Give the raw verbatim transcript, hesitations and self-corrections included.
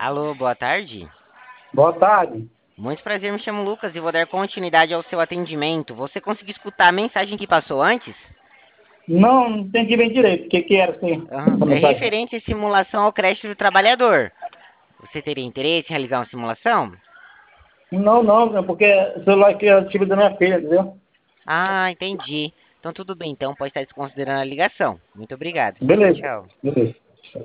Alô, boa tarde. Boa tarde. Muito prazer, me chamo Lucas e vou dar continuidade ao seu atendimento. Você conseguiu escutar a mensagem que passou antes? Não, não entendi bem direito. O que, que era assim, Aham. essa É mensagem? referente à simulação ao crédito do trabalhador. Você teria interesse em realizar uma simulação? Não, não, é porque o celular aqui é o tipo da minha filha, entendeu? Ah, entendi. Então tudo bem, então pode estar desconsiderando a ligação. Muito obrigado. Tchau, Beleza, tchau. beleza.